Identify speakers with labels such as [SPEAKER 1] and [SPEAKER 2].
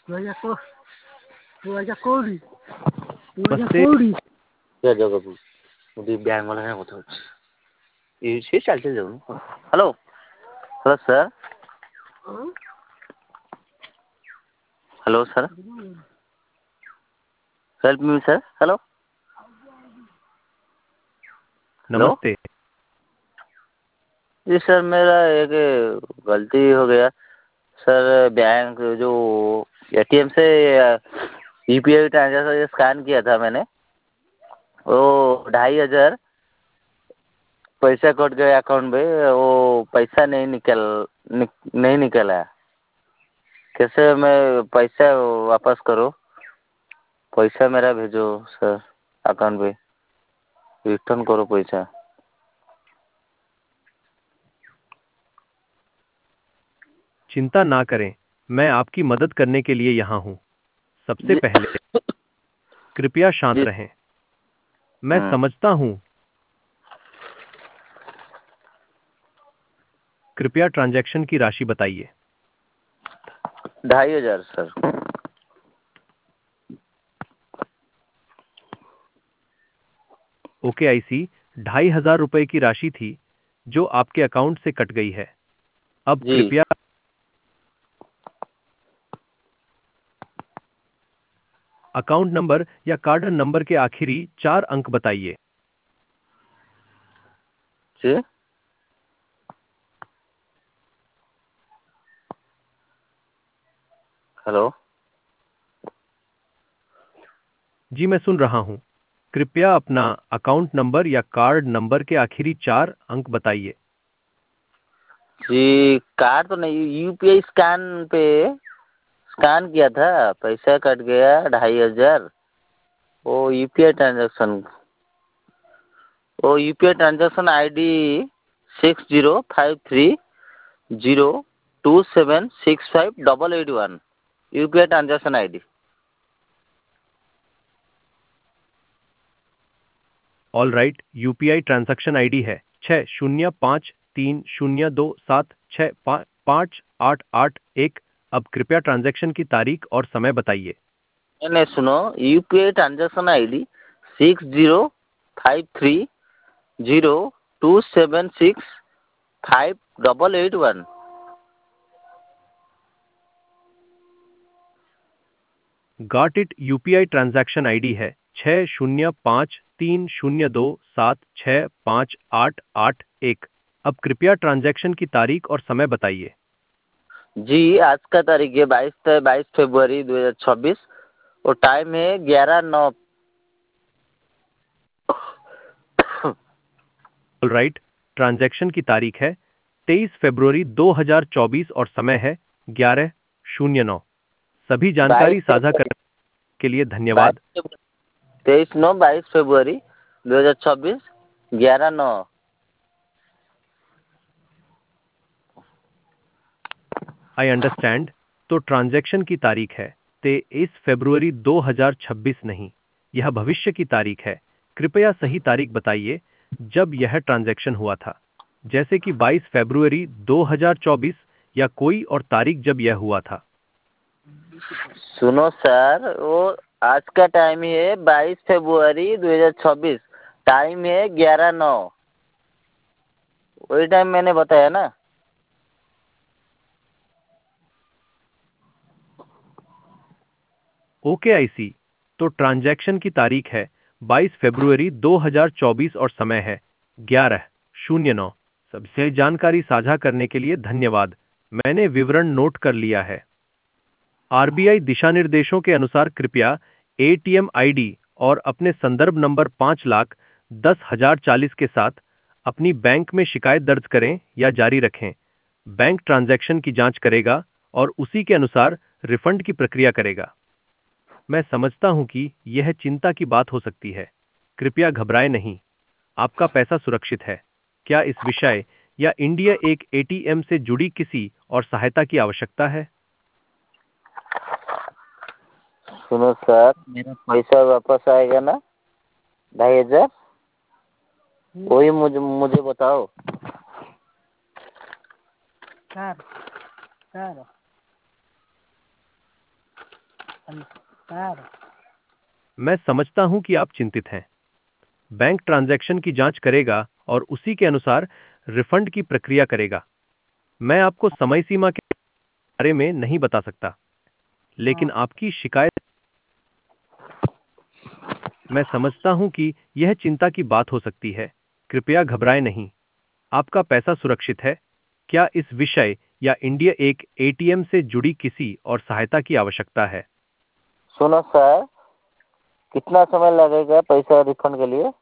[SPEAKER 1] को कोड़ी
[SPEAKER 2] नमस्ते।
[SPEAKER 1] कोड़ी जय जगत मुझे बैंक वाले ने কথা হচ্ছে ये चलते जाओ hello hello sir hello sir help me sir hello hello
[SPEAKER 2] नमस्ते।
[SPEAKER 1] जी सर मेरा एक गलती हो गया सर बैंक जो एटीएम से यूपीआई ट्रांजैक्शन स्कैन किया था मैंने वो 2500 पैसा कट गया अकाउंट में वो पैसा नहीं निकला कैसे मैं पैसा वापस करूँ पैसा मेरा भेजो सर अकाउंट पे रिटर्न करो पैसा
[SPEAKER 2] चिंता ना करें, मैं आपकी मदद करने के लिए यहाँ हूँ। सबसे
[SPEAKER 1] जी
[SPEAKER 2] पहले कृपया शांत
[SPEAKER 1] जी
[SPEAKER 2] रहें। मैं समझता हूँ। कृपया ट्रांजैक्शन की राशि बताइए।
[SPEAKER 1] 2500 सर
[SPEAKER 2] ओके आई सी। 2500 रुपए की राशि थी जो आपके अकाउंट से कट गई है। अब
[SPEAKER 1] जी
[SPEAKER 2] कृपया अकाउंट नंबर या कार्ड नंबर के आखिरी 4 अंक बताइए।
[SPEAKER 1] जी हेलो
[SPEAKER 2] जी मैं सुन रहा हूँ। कृपया अपना अकाउंट नंबर या कार्ड नंबर के आखिरी 4 अंक बताइए।
[SPEAKER 1] जी कार्ड तो नहीं यूपीआई स्कैन किया था पैसा कट गया 2500 वो यूपीआई ट्रांजैक्शन वो UPI transaction ID 605302765881 UPI transaction ID
[SPEAKER 2] all right, UPI transaction ID है 605302765881। अब कृपया ट्रांजैक्शन की तारीख और समय बताइए।
[SPEAKER 1] नहीं सुनो UPI transaction ID 605302765881
[SPEAKER 2] got it. UPI transaction ID है 605302765881। अब कृपया ट्रांजैक्शन की तारीख और समय बताइए।
[SPEAKER 1] जी आज का तारीख है 22 फरवरी 2026 और टाइम है 11:09
[SPEAKER 2] ऑल राइट, ट्रांजैक्शन की तारीख है 23 फरवरी 2024 और समय है 11:09। सभी जानकारी
[SPEAKER 1] 22
[SPEAKER 2] साझा करने के लिए धन्यवाद।
[SPEAKER 1] 22 फरवरी 2026 11:09
[SPEAKER 2] आई अंडरस्टैंड। तो ट्रांजैक्शन की तारीख है 23 फरवरी 2026 नहीं, यह भविष्य की तारीख है। कृपया सही तारीख बताइए जब यह ट्रांजैक्शन हुआ था, जैसे कि 22 फरवरी 2024 या कोई और तारीख जब यह हुआ था।
[SPEAKER 1] सुनो सर वो आज का टाइम है 22 फरवरी 2026 टाइम है 11:09 वही टाइम मैंने बताया ना
[SPEAKER 2] ओके आई सी। तो ट्रांजैक्शन की तारीख है 22 फरवरी 2024 और समय है 11:09। सबसे जानकारी साझा करने के लिए धन्यवाद। मैंने विवरण नोट कर लिया है। आरबीआई दिशा निर्देशों के अनुसार कृपया एटीएम आईडी और अपने संदर्भ नंबर 5,10,040 के साथ अपनी बैंक में शिकायत दर्ज करें या जारी रखें। बैंक ट्रांजैक्शन की जांच करेगा और उसी के अनुसार रिफंड की प्रक्रिया करेगा। मैं समझता हूं कि यह चिंता की बात हो सकती है। कृपया घबराएं नहीं, आपका पैसा सुरक्षित है। क्या इस विषय या इंडिया एक एटीएम से जुड़ी किसी और सहायता की आवश्यकता है?
[SPEAKER 1] सुनो सर मेरा पैसा वापस आएगा ना 2500 वही मुझे बताओ सर सर
[SPEAKER 2] मैं समझता हूं कि आप चिंतित हैं। बैंक ट्रांजैक्शन की जांच करेगा और उसी के अनुसार रिफंड की प्रक्रिया करेगा। मैं आपको समय सीमा के बारे में नहीं बता सकता, लेकिन आपकी शिकायत, मैं समझता हूं कि यह चिंता की बात हो सकती है। कृपया घबराएं नहीं, आपका पैसा सुरक्षित है। क्या इस विषय या इंडिया एक एटीएम से जुड़ी किसी और सहायता की आवश्यकता है?
[SPEAKER 1] सुनो सर, कितना समय लगेगा पैसा रिफंड के लिए?